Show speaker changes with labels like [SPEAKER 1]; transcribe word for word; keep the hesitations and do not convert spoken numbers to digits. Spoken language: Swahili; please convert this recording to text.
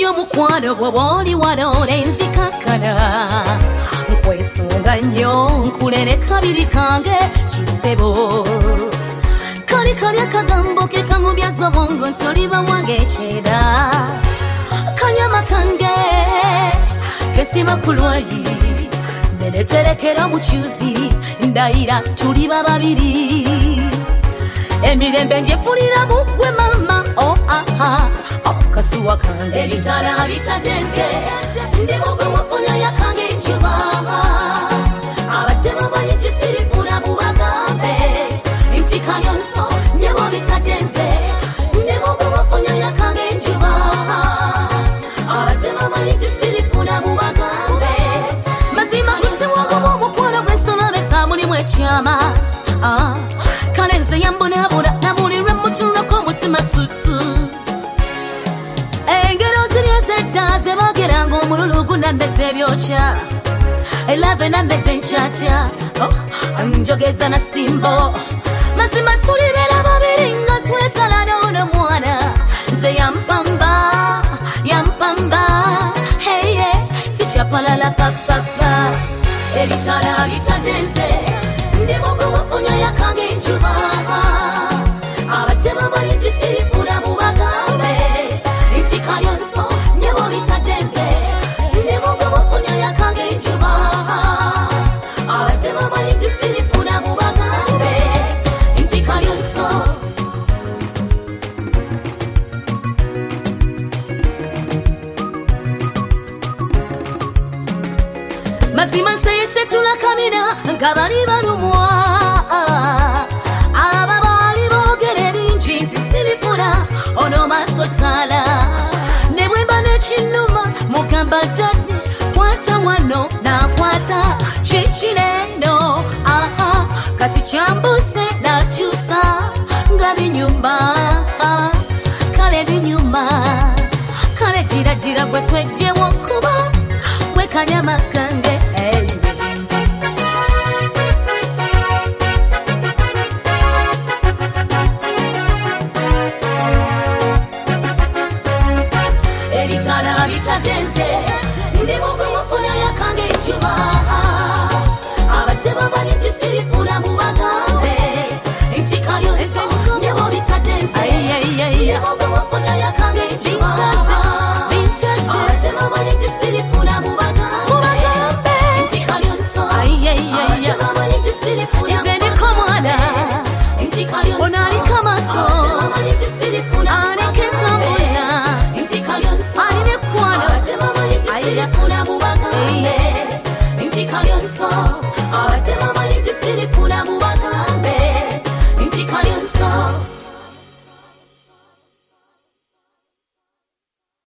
[SPEAKER 1] Yo mukwano bw'oli wano nenzikakana nkwesunga nnyo nkulere kabiri kange kisebo kali kali akagambo ke kangubyaza obwongo nti oliba wange ekyera kanyama kange kesima ku lwayi neneterekera mu kyuzi ndayira tuliba babiri emirembe njefulira mugwe mama oh aha kasuwa kange ebitala bitadenze ndimugo mufunya yakange njuba abatema banyi kisirikula mu bagambe nti kayonso nyebo bitadenze ndimugo mufunya yakange njuba abatema banyi kisirikula mu bagambe mazima kuti wangu mukwano gwensona besa mulimu ekyama kale nze yambonabula namulirwe mutulako mutima tutu Bagera ng'omululugu nambeze byokya elave nambeze nchacha oh, njogeza na simbo mazima tulibera babiri nga twetala n'ono mwana nze yampamba yampamba hey yeah sikyapalala papapa ebitala bitadenze ndimugo mufunya yakange njuba abatema banyi kisirikula mu bagambe nti kayonso nyebo bitadenze ndimugo mufunya yakange njuba abatema banyi kisirikula mu bagambe nti kayonso mazima nseyese tulakamina nga bali balumwa aba bali boogera bingi nti sirifuna ono masotala ne bwemba n'ekinuma mugamba dati kwata wano nakwata kikineno aha kati kyambuse nakyusa nga binyuma kale binyuma kale gira gira gwe twejjewo kuba gwe kanyama kange hey. Ebitala bitadenze ndimugo mufunya yakange njuba abatema banyi kisirikula mu bagambe nti kayonso nyebo bitadenze ndimugo mufunya yakange njuba abatema banyi kisirikula mu bagambe nti kayonso abatema banyi kisirikula nze ndiko mwana nti kayonso onalika maso abatema banyi kisirikula anekenzamuna nti kayonso aline kwano abatema banyi kisirikula mu bagambe nti kayonso abatema banyi kisirikula mu